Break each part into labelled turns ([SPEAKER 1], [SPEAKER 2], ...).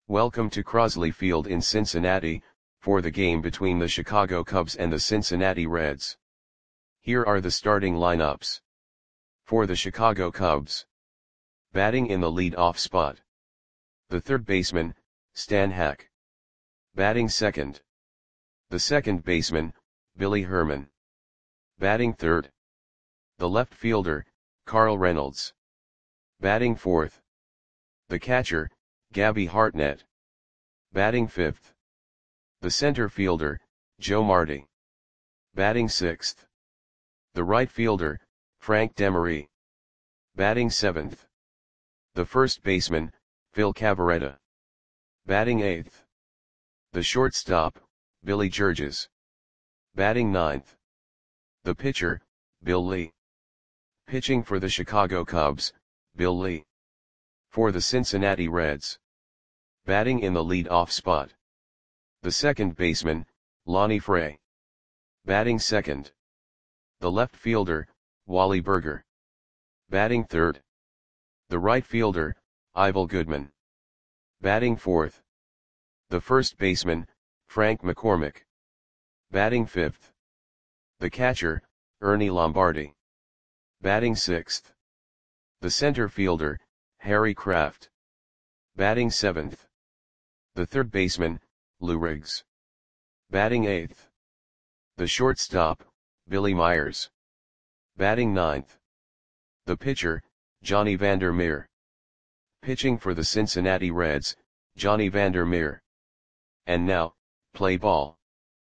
[SPEAKER 1] Welcome to Crosley Field in Cincinnati, for the game between the Chicago Cubs and the Cincinnati Reds. Here are the starting lineups. For the Chicago Cubs. Batting in the lead-off spot. The third baseman, Stan Hack. Batting second. The second baseman, Billy Herman. Batting third. The left fielder, Carl Reynolds. Batting fourth. The catcher, Gabby Hartnett. Batting fifth. The center fielder, Joe Marti. Batting sixth. The right fielder, Frank Demery. Batting seventh. The first baseman, Phil Cavarretta. Batting eighth. The shortstop, Billy Georges. Batting ninth. The pitcher, Bill Lee. Pitching for the Chicago Cubs, Bill Lee. For the Cincinnati Reds. Batting in the lead-off spot. The second baseman, Lonnie Fray. Batting second. The left fielder, Wally Burger. Batting third. The right fielder, Ivel Goodman. Batting fourth. The first baseman, Frank McCormick. Batting fifth. The catcher, Ernie Lombardi. Batting sixth. The center fielder, Harry Kraft. Batting seventh. The third baseman, Lou Riggs. Batting eighth. The shortstop, Billy Myers. Batting ninth. The pitcher, Johnny Vander Meer. Pitching for the Cincinnati Reds, Johnny Vander Meer. And now, play ball.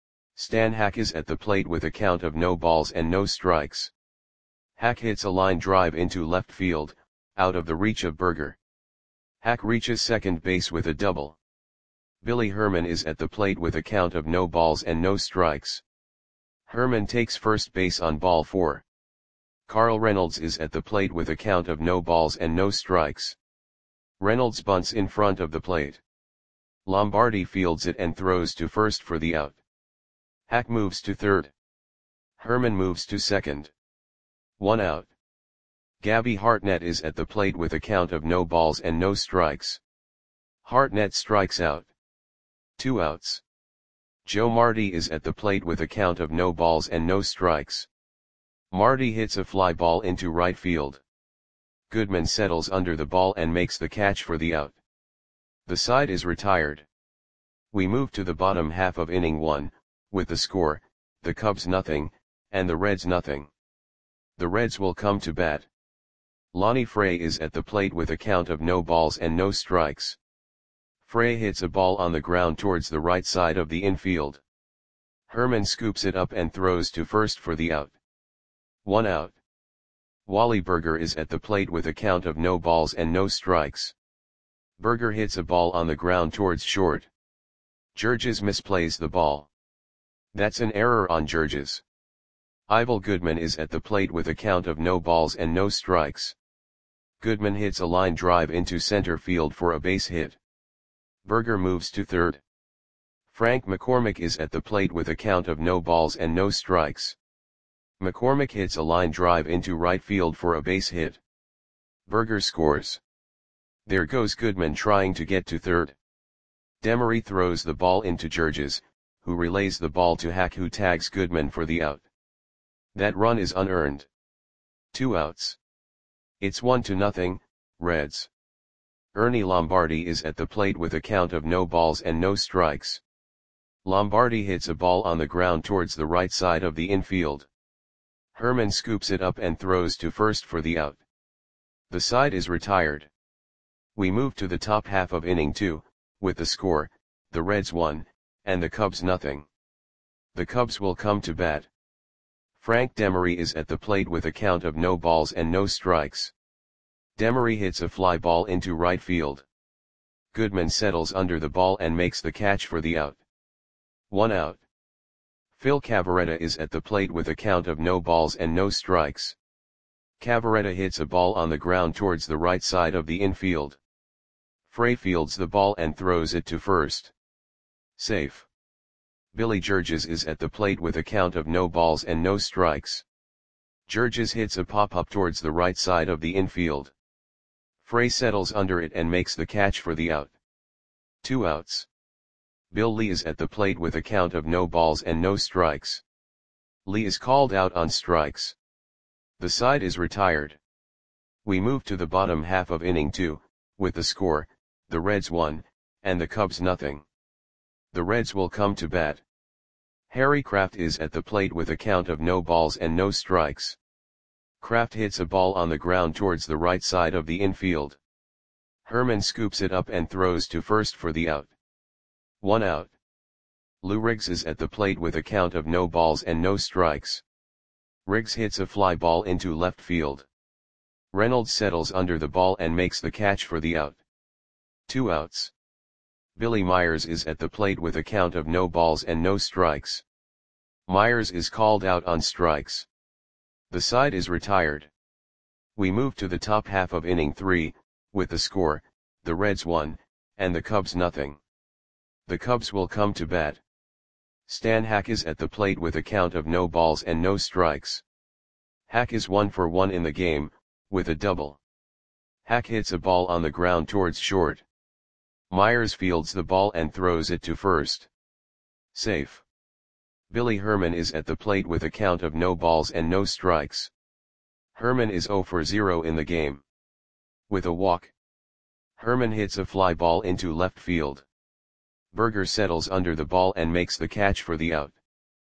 [SPEAKER 1] Stan Hack is at the plate with a count of no balls and no strikes. Hack hits a line drive into left field, out of the reach of Burger. Hack reaches second base with a double. Billy Herman is at the plate with a count of no balls and no strikes. Herman takes first base on ball 4. Carl Reynolds is at the plate with a count of no balls and no strikes. Reynolds bunts in front of the plate. Lombardi fields it and throws to first for the out. Hack moves to third. Herman moves to second. 1 out. Gabby Hartnett is at the plate with a count of no balls and no strikes. Hartnett strikes out. 2 outs. Joe Marti is at the plate with a count of no balls and no strikes. Marti hits a fly ball into right field. Goodman settles under the ball and makes the catch for the out. The side is retired. We move to the bottom half of inning 1, with the score, the Cubs nothing, and the Reds nothing. The Reds will come to bat. Lonnie Fray is at the plate with a count of no balls and no strikes. Fray hits a ball on the ground towards the right side of the infield. Herman scoops it up and throws to first for the out. 1 out. Wally Burger is at the plate with a count of no balls and no strikes. Burger hits a ball on the ground towards short. Georges misplays the ball. That's an error on Georges. Ivel Goodman is at the plate with a count of no balls and no strikes. Goodman hits a line drive into center field for a base hit. Burger moves to third. Frank McCormick is at the plate with a count of no balls and no strikes. McCormick hits a line drive into right field for a base hit. Burger scores. There goes Goodman trying to get to third. Demery throws the ball into Georges, who relays the ball to Hack, who tags Goodman for the out. That run is unearned. 2 outs. It's 1-0, Reds. Ernie Lombardi is at the plate with a count of no balls and no strikes. Lombardi hits a ball on the ground towards the right side of the infield. Herman scoops it up and throws to first for the out. The side is retired. We move to the top half of inning 2, with the score, the Reds 1, and the Cubs nothing. The Cubs will come to bat. Frank Demery is at the plate with a count of no balls and no strikes. Demery hits a fly ball into right field. Goodman settles under the ball and makes the catch for the out. 1 out. Phil Cavarretta is at the plate with a count of no balls and no strikes. Cavarretta hits a ball on the ground towards the right side of the infield. Fray fields the ball and throws it to first. Safe. Billy Georges is at the plate with a count of no balls and no strikes. Georges hits a pop-up towards the right side of the infield. Fray settles under it and makes the catch for the out. 2 outs. Bill Lee is at the plate with a count of no balls and no strikes. Lee is called out on strikes. The side is retired. We move to the bottom half of inning 2, with the score, the Reds 1, and the Cubs nothing. The Reds will come to bat. Harry Kraft is at the plate with a count of no balls and no strikes. Kraft hits a ball on the ground towards the right side of the infield. Herman scoops it up and throws to first for the out. 1 out. Lou Riggs is at the plate with a count of no balls and no strikes. Riggs hits a fly ball into left field. Reynolds settles under the ball and makes the catch for the out. 2 outs. Billy Myers is at the plate with a count of no balls and no strikes. Myers is called out on strikes. The side is retired. We move to the top half of inning 3, with the score, the Reds 1, and the Cubs nothing. The Cubs will come to bat. Stan Hack is at the plate with a count of no balls and no strikes. Hack is 1 for 1 in the game, with a double. Hack hits a ball on the ground towards short. Myers fields the ball and throws it to first. Safe. Billy Herman is at the plate with a count of no balls and no strikes. Herman is 0 for 0 in the game. With a walk. Herman hits a fly ball into left field. Berger settles under the ball and makes the catch for the out.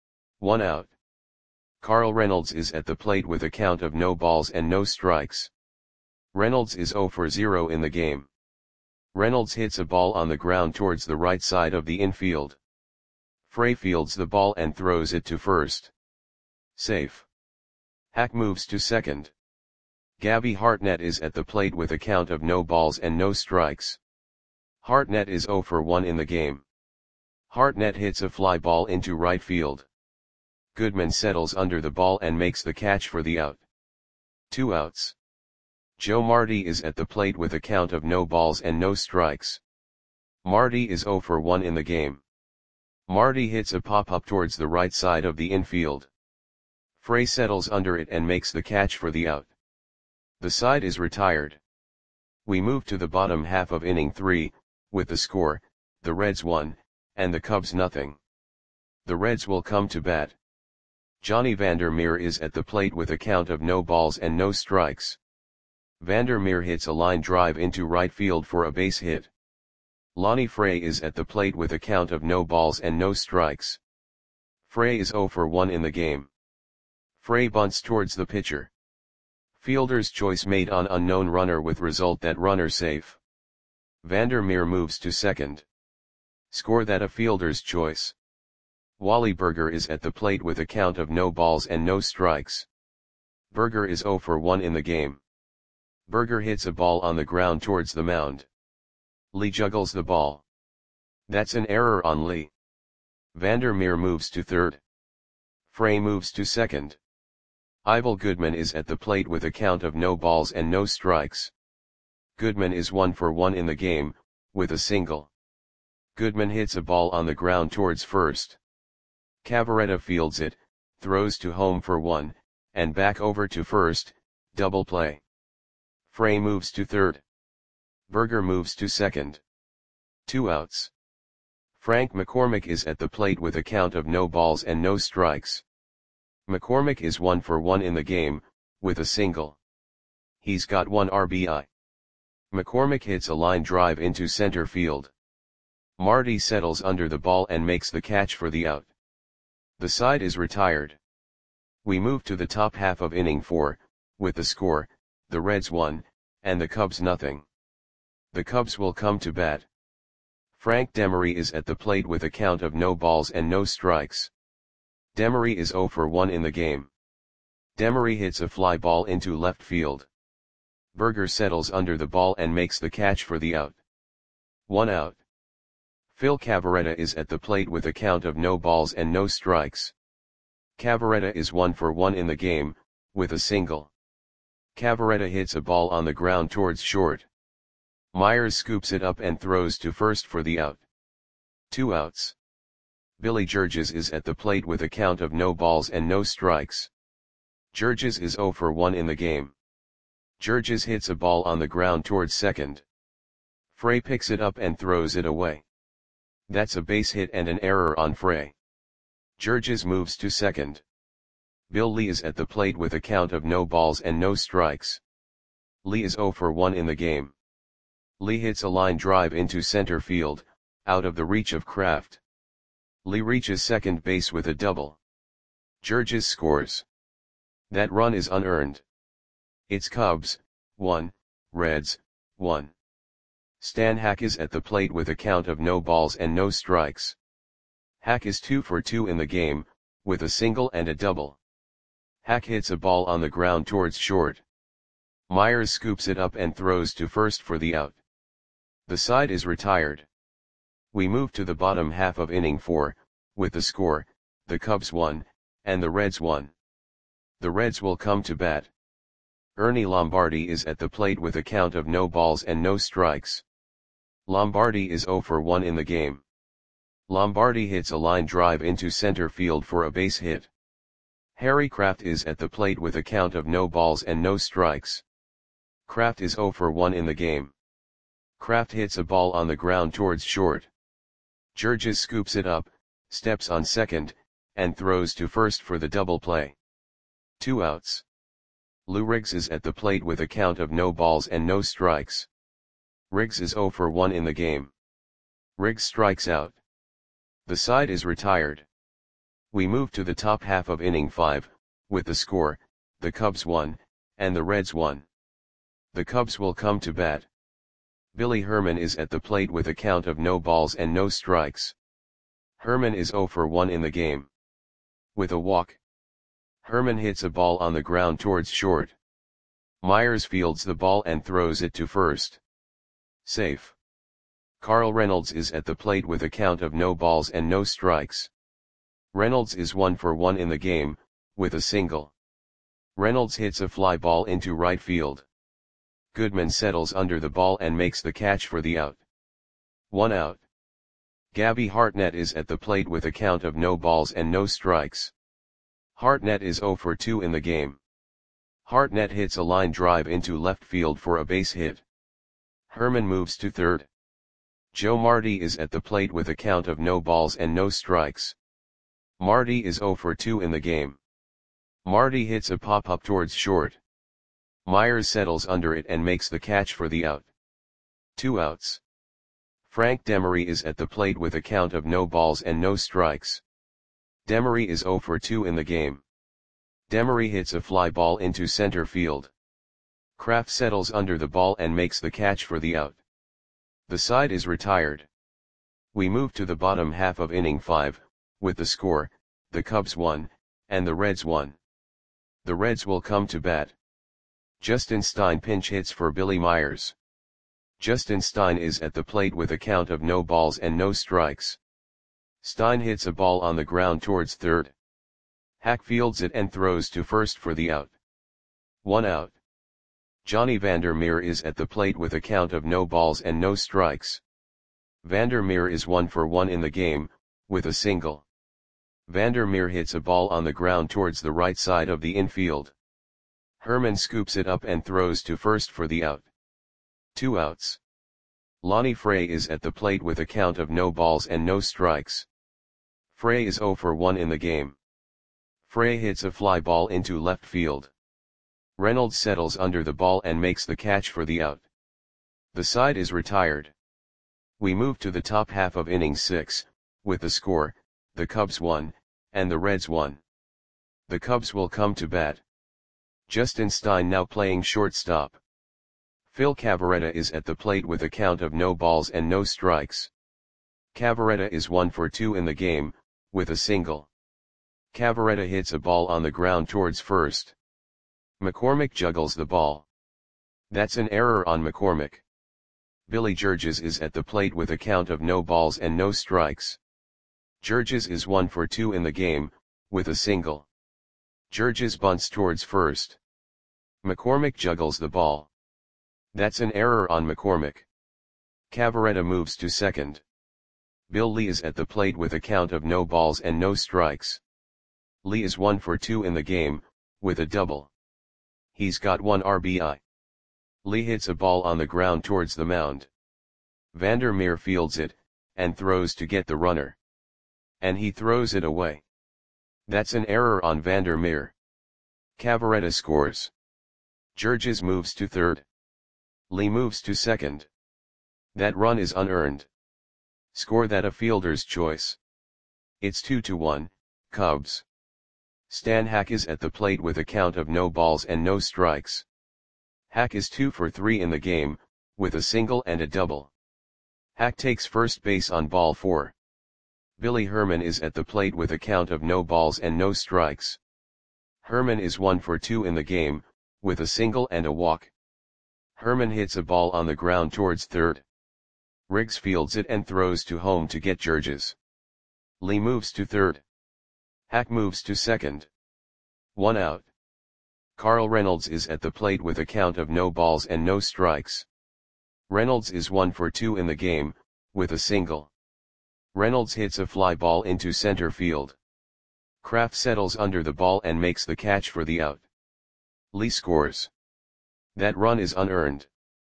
[SPEAKER 1] 1 out. Carl Reynolds is at the plate with a count of no balls and no strikes. Reynolds is 0 for 0 in the game. Reynolds hits a ball on the ground towards the right side of the infield. Frey fields the ball and throws it to first. Safe. Hack moves to second. Gabby Hartnett is at the plate with a count of no balls and no strikes. Hartnett is 0 for 1 in the game. Hartnett hits a fly ball into right field. Goodman settles under the ball and makes the catch for the out. 2 outs. Joe Marty is at the plate with a count of no balls and no strikes. Marty is 0 for 1 in the game. Marty hits a pop-up towards the right side of the infield. Frey settles under it and makes the catch for the out. The side is retired. We move to the bottom half of inning 3, with the score, the Reds 1, and the Cubs nothing. The Reds will come to bat. Johnny Vandermeer is at the plate with a count of no balls and no strikes. Vandermeer hits a line drive into right field for a base hit. Lonnie Frey is at the plate with a count of no balls and no strikes. Frey is 0 for 1 in the game. Frey bunts towards the pitcher. Fielder's choice made on unknown runner with result that runner safe. Vandermeer moves to second. Score that a fielder's choice. Wally Berger is at the plate with a count of no balls and no strikes. Berger is 0 for 1 in the game. Berger hits a ball on the ground towards the mound. Lee juggles the ball. That's an error on Lee. Vandermeer moves to third. Frey moves to second. Ivel Goodman is at the plate with a count of no balls and no strikes. Goodman is 1 for 1 in the game, with a single. Goodman hits a ball on the ground towards first. Cavaretta fields it, throws to home for 1, and back over to first, double play. Frey moves to third. Berger moves to second. 2 outs. Frank McCormick is at the plate with a count of no balls and no strikes. McCormick is 1 for 1 in the game, with a single. He's got 1 RBI. McCormick hits a line drive into center field. Marty settles under the ball and makes the catch for the out. The side is retired. We move to the top half of inning 4, with the score, the Reds 1, and the Cubs nothing. The Cubs will come to bat. Frank Demery is at the plate with a count of no balls and no strikes. Demery is 0 for 1 in the game. Demery hits a fly ball into left field. Berger settles under the ball and makes the catch for the out. 1 out. Phil Cavaretta is at the plate with a count of no balls and no strikes. Cavaretta is 1 for 1 in the game, with a single. Cavaretta hits a ball on the ground towards short. Myers scoops it up and throws to first for the out. 2 outs. Billy Georges is at the plate with a count of no balls and no strikes. Georges is 0 for 1 in the game. Georges hits a ball on the ground towards second. Frey picks it up and throws it away. That's a base hit and an error on Frey. Georges moves to second. Bill Lee is at the plate with a count of no balls and no strikes. Lee is 0 for 1 in the game. Lee hits a line drive into center field, out of the reach of Kraft. Lee reaches second base with a double. Georges scores. That run is unearned. It's Cubs, 1, Reds, 1. Stan Hack is at the plate with a count of no balls and no strikes. Hack is 2 for 2 in the game, with a single and a double. Hack hits a ball on the ground towards short. Myers scoops it up and throws to first for the out. The side is retired. We move to the bottom half of inning 4, with the score, the Cubs 1, and the Reds 1. The Reds will come to bat. Ernie Lombardi is at the plate with a count of no balls and no strikes. Lombardi is 0 for 1 in the game. Lombardi hits a line drive into center field for a base hit. Harry Kraft is at the plate with a count of no balls and no strikes. Kraft is 0 for 1 in the game. Kraft hits a ball on the ground towards short. Georges scoops it up, steps on second, and throws to first for the double play. 2 outs. Lou Riggs is at the plate with a count of no balls and no strikes. Riggs is 0 for 1 in the game. Riggs strikes out. The side is retired. We move to the top half of inning 5, with the score, the Cubs 1, and the Reds 1. The Cubs will come to bat. Billy Herman is at the plate with a count of no balls and no strikes. Herman is 0 for 1 in the game. With a walk. Herman hits a ball on the ground towards short. Myers fields the ball and throws it to first. Safe. Carl Reynolds is at the plate with a count of no balls and no strikes. Reynolds is 1 for 1 in the game, with a single. Reynolds hits a fly ball into right field. Goodman settles under the ball and makes the catch for the out. 1 out. Gabby Hartnett is at the plate with a count of no balls and no strikes. Hartnett is 0 for 2 in the game. Hartnett hits a line drive into left field for a base hit. Herman moves to third. Joe Marty is at the plate with a count of no balls and no strikes. Marty is 0 for 2 in the game. Marty hits a pop-up towards short. Myers settles under it and makes the catch for the out. 2 outs. Frank Demery is at the plate with a count of no balls and no strikes. Demery is 0 for 2 in the game. Demery hits a fly ball into center field. Kraft settles under the ball and makes the catch for the out. The side is retired. We move to the bottom half of inning 5, with the score, the Cubs 1, and the Reds 1. The Reds will come to bat. Justin Stein pinch hits for Billy Myers. Justin Stein is at the plate with a count of no balls and no strikes. Stein hits a ball on the ground towards third. Hack fields it and throws to first for the out. 1 out. Johnny Vandermeer is at the plate with a count of no balls and no strikes. Vandermeer is 1 for 1 in the game, with a single. Vandermeer hits a ball on the ground towards the right side of the infield. Herman scoops it up and throws to first for the out. 2 outs. Lonnie Frey is at the plate with a count of no balls and no strikes. Frey is 0 for 1 in the game. Frey hits a fly ball into left field. Reynolds settles under the ball and makes the catch for the out. The side is retired. We move to the top half of inning 6, with the score, the Cubs 1, and the Reds 1. The Cubs will come to bat. Justin Stein now playing shortstop. Phil Cavarretta is at the plate with a count of no balls and no strikes. Cavarretta is 1 for 2 in the game, with a single. Cavarretta hits a ball on the ground towards first. McCormick juggles the ball. That's an error on McCormick. Billy Georges is at the plate with a count of no balls and no strikes. Georges is 1 for 2 in the game, with a single. Georges bunts towards first. McCormick juggles the ball. That's an error on McCormick. Cavarretta moves to second. Bill Lee is at the plate with a count of no balls and no strikes. Lee is 1 for 2 in the game, with a double. He's got 1 RBI. Lee hits a ball on the ground towards the mound. Vandermeer fields it, and throws to get the runner. And he throws it away. That's an error on Vandermeer. Cavaretta scores. Georges moves to third. Lee moves to second. That run is unearned. Score that a fielder's choice. It's 2-1, Cubs. Stan Hack is at the plate with a count of no balls and no strikes. Hack is 2 for 3 in the game, with a single and a double. Hack takes first base on ball 4. Billy Herman is at the plate with a count of no balls and no strikes. Herman is 1 for 2 in the game, with a single and a walk. Herman hits a ball on the ground towards third. Riggs fields it and throws to home to get Georges. Lee moves to third. Hack moves to second. 1 out. Carl Reynolds is at the plate with a count of no balls and no strikes. Reynolds is 1 for 2 in the game, with a single. Reynolds hits a fly ball into center field. Kraft settles under the ball and makes the catch for the out. Lee scores. That run is unearned.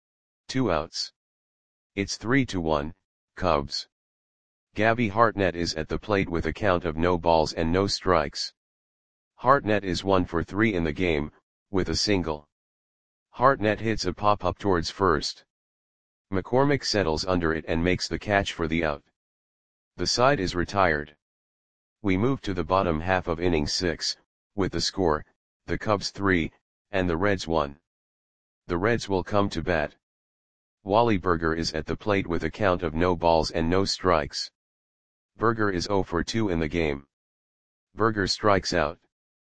[SPEAKER 1] 2 outs. It's 3-1, Cubs. Gabby Hartnett is at the plate with a count of no balls and no strikes. Hartnett is 1 for 3 in the game, with a single. Hartnett hits a pop-up towards first. McCormick settles under it and makes the catch for the out. The side is retired. We move to the bottom half of inning 6, with the score, the Cubs 3, and the Reds 1. The Reds will come to bat. Wally Berger is at the plate with a count of no balls and no strikes. Berger is 0 for 2 in the game. Berger strikes out.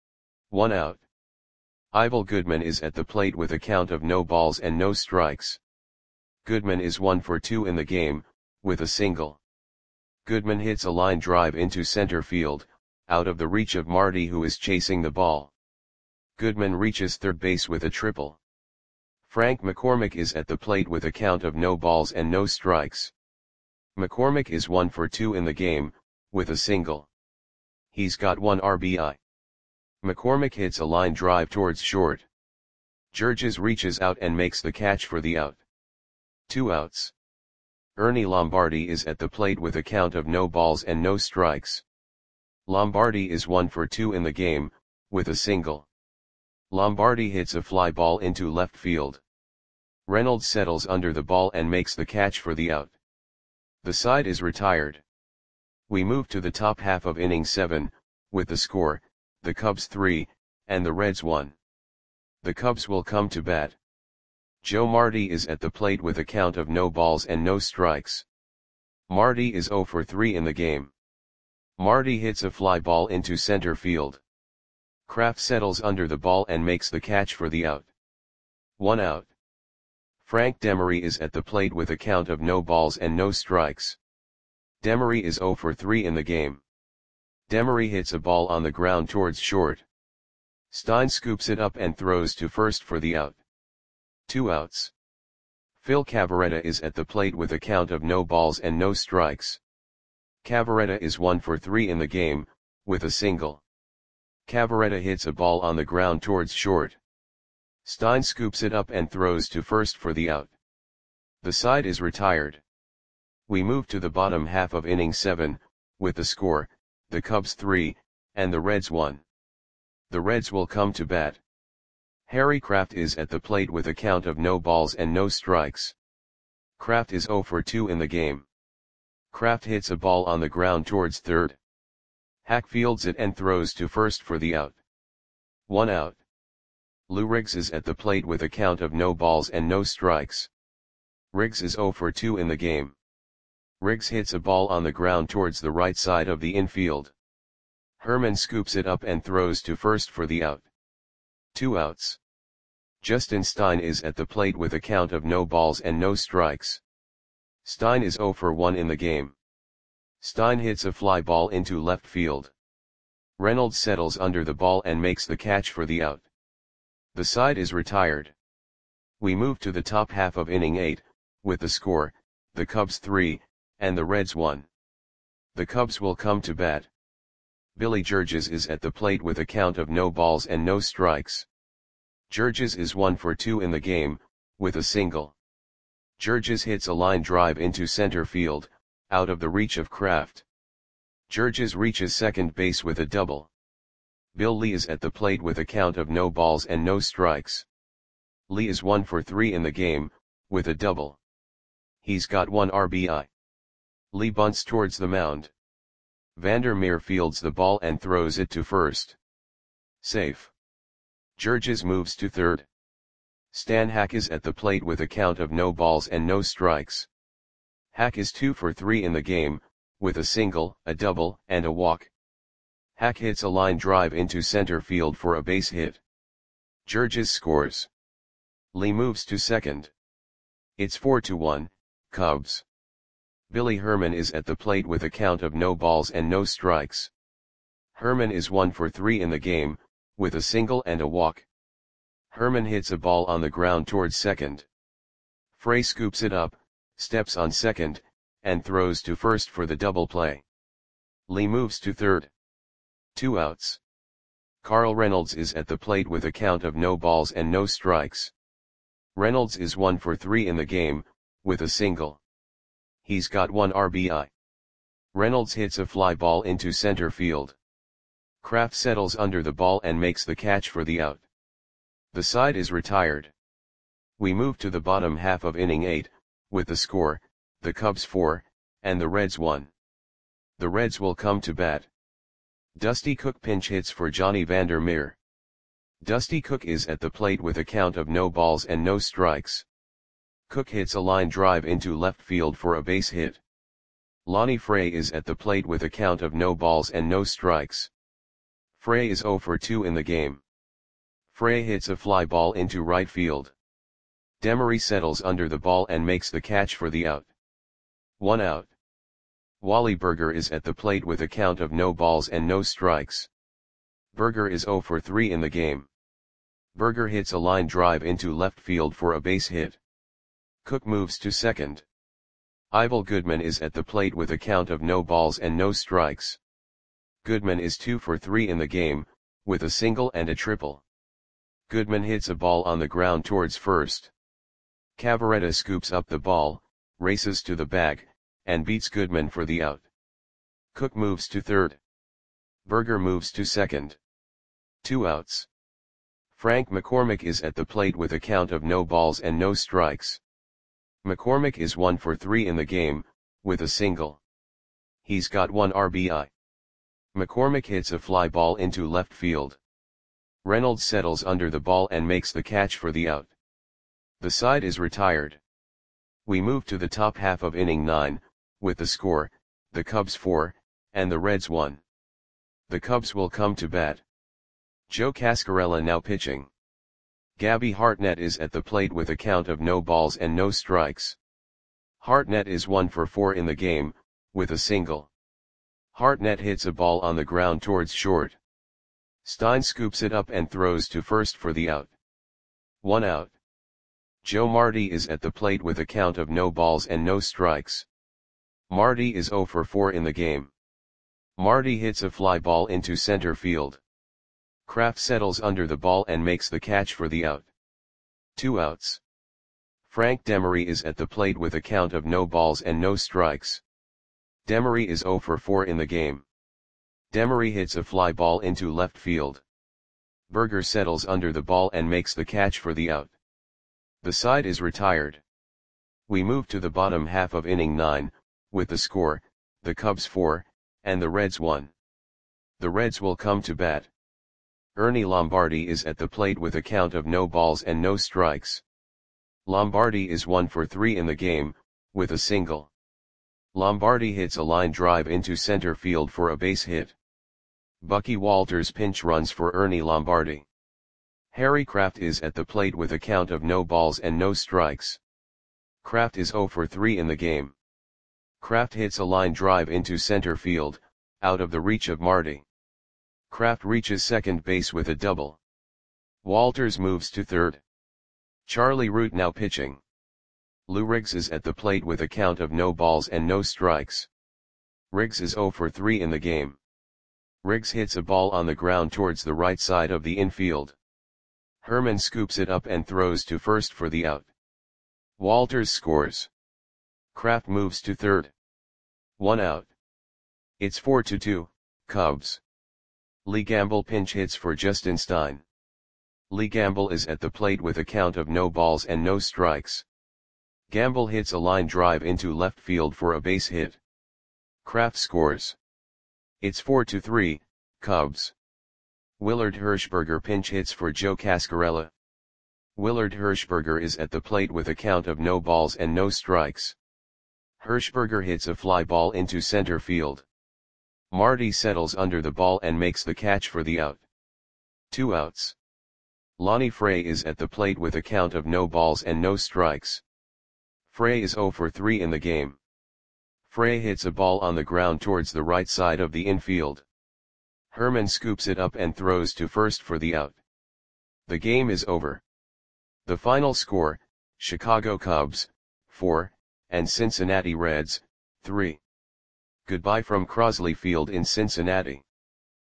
[SPEAKER 1] 1 out. Ivel Goodman is at the plate with a count of no balls and no strikes. Goodman is 1 for 2 in the game, with a single. Goodman hits a line drive into center field, out of the reach of Marty, who is chasing the ball. Goodman reaches third base with a triple. Frank McCormick is at the plate with a count of no balls and no strikes. McCormick is 1 for 2 in the game, with a single. He's got 1 RBI. McCormick hits a line drive towards short. Georges reaches out and makes the catch for the out. 2 outs. Ernie Lombardi is at the plate with a count of no balls and no strikes. Lombardi is 1 for 2 in the game, with a single. Lombardi hits a fly ball into left field. Reynolds settles under the ball and makes the catch for the out. The side is retired. We move to the top half of inning 7, with the score, the Cubs 3, and the Reds 1. The Cubs will come to bat. Joe Marty is at the plate with a count of no balls and no strikes. Marty is 0 for 3 in the game. Marty hits a fly ball into center field. Kraft settles under the ball and makes the catch for the out. 1 out. Frank Demery is at the plate with a count of no balls and no strikes. Demery is 0 for 3 in the game. Demery hits a ball on the ground towards short. Stein scoops it up and throws to first for the out. 2 outs. Phil Cavaretta is at the plate with a count of no balls and no strikes. Cavaretta is 1 for 3 in the game, with a single. Cavaretta hits a ball on the ground towards short. Stein scoops it up and throws to first for the out. The side is retired. We move to the bottom half of inning 7, with the score, the Cubs 3, and the Reds 1. The Reds will come to bat. Harry Kraft is at the plate with a count of no balls and no strikes. Kraft is 0 for 2 in the game. Kraft hits a ball on the ground towards third. Hack fields it and throws to first for the out. 1 out. Lou Riggs is at the plate with a count of no balls and no strikes. Riggs is 0 for 2 in the game. Riggs hits a ball on the ground towards the right side of the infield. Herman scoops it up and throws to first for the out. 2 outs. Justin Stein is at the plate with a count of no balls and no strikes. Stein is 0 for 1 in the game. Stein hits a fly ball into left field. Reynolds settles under the ball and makes the catch for the out. The side is retired. We move to the top half of inning 8, with the score, the Cubs 3, and the Reds 1. The Cubs will come to bat. Billy Georges is at the plate with a count of no balls and no strikes. Georges is 1 for 2 in the game, with a single. Georges hits a line drive into center field, out of the reach of Kraft. Georges reaches second base with a double. Bill Lee is at the plate with a count of no balls and no strikes. Lee is 1 for 3 in the game, with a double. He's got 1 RBI. Lee bunts towards the mound. Vandermeer fields the ball and throws it to first. Safe. Georges moves to third. Stan Hack is at the plate with a count of no balls and no strikes. Hack is 2 for 3 in the game, with a single, a double, and a walk. Hack hits a line drive into center field for a base hit. Georges scores. Lee moves to second. It's 4-1, Cubs. Billy Herman is at the plate with a count of no balls and no strikes. Herman is 1 for 3 in the game, with a single and a walk. Herman hits a ball on the ground towards second. Frey scoops it up, steps on second, and throws to first for the double play. Lee moves to third. 2 outs. Carl Reynolds is at the plate with a count of no balls and no strikes. Reynolds is 1 for 3 in the game, with a single. He's got 1 RBI. Reynolds hits a fly ball into center field. Kraft settles under the ball and makes the catch for the out. The side is retired. We move to the bottom half of inning 8, with the score, the Cubs 4, and the Reds 1. The Reds will come to bat. Dusty Cook pinch hits for Johnny Vandermeer. Dusty Cook is at the plate with a count of no balls and no strikes. Cook hits a line drive into left field for a base hit. Lonnie Frey is at the plate with a count of no balls and no strikes. Frey is 0 for 2 in the game. Frey hits a fly ball into right field. Demery settles under the ball and makes the catch for the out. 1 out. Wally Berger is at the plate with a count of no balls and no strikes. Berger is 0 for 3 in the game. Berger hits a line drive into left field for a base hit. Cook moves to second. Ivel Goodman is at the plate with a count of no balls and no strikes. Goodman is 2 for 3 in the game, with a single and a triple. Goodman hits a ball on the ground towards first. Cavaretta scoops up the ball, races to the bag, and beats Goodman for the out. Cook moves to third. Berger moves to second. 2 outs. Frank McCormick is at the plate with a count of no balls and no strikes. McCormick is 1 for 3 in the game, with a single. He's got 1 RBI. McCormick hits a fly ball into left field. Reynolds settles under the ball and makes the catch for the out. The side is retired. We move to the top half of inning 9, with the score, the Cubs 4, and the Reds 1. The Cubs will come to bat. Joe Cascarella now pitching. Gabby Hartnett is at the plate with a count of no balls and no strikes. Hartnett is 1 for 4 in the game, with a single. Hartnett hits a ball on the ground towards short. Stein scoops it up and throws to first for the out. 1 out. Joe Marty is at the plate with a count of no balls and no strikes. Marty is 0 for 4 in the game. Marty hits a fly ball into center field. Kraft settles under the ball and makes the catch for the out. 2 outs. Frank Demery is at the plate with a count of no balls and no strikes. Demery is 0 for 4 in the game. Demery hits a fly ball into left field. Berger settles under the ball and makes the catch for the out. The side is retired. We move to the bottom half of inning 9, with the score, the Cubs 4, and the Reds 1. The Reds will come to bat. Ernie Lombardi is at the plate with a count of no balls and no strikes. Lombardi is 1 for 3 in the game, with a single. Lombardi hits a line drive into center field for a base hit. Bucky Walters pinch runs for Ernie Lombardi. Harry Kraft is at the plate with a count of no balls and no strikes. Kraft is 0 for 3 in the game. Kraft hits a line drive into center field, out of the reach of Marty. Kraft reaches second base with a double. Walters moves to third. Charlie Root now pitching. Lou Riggs is at the plate with a count of no balls and no strikes. Riggs is 0 for 3 in the game. Riggs hits a ball on the ground towards the right side of the infield. Herman scoops it up and throws to first for the out. Walters scores. Kraft moves to third. 1 out. It's 4-2, Cubs. Lee Gamble pinch hits for Justin Stein. Lee Gamble is at the plate with a count of no balls and no strikes. Gamble hits a line drive into left field for a base hit. Kraft scores. It's 4-3, Cubs. Willard Hirschberger pinch hits for Joe Cascarella. Willard Hirschberger is at the plate with a count of no balls and no strikes. Hirschberger hits a fly ball into center field. Marty settles under the ball and makes the catch for the out. 2 outs. Lonnie Frey is at the plate with a count of no balls and no strikes. Frey is 0 for 3 in the game. Frey hits a ball on the ground towards the right side of the infield. Herman scoops it up and throws to first for the out. The game is over. The final score, Chicago Cubs, 4, and Cincinnati Reds, 3. Goodbye from Crosley Field in Cincinnati.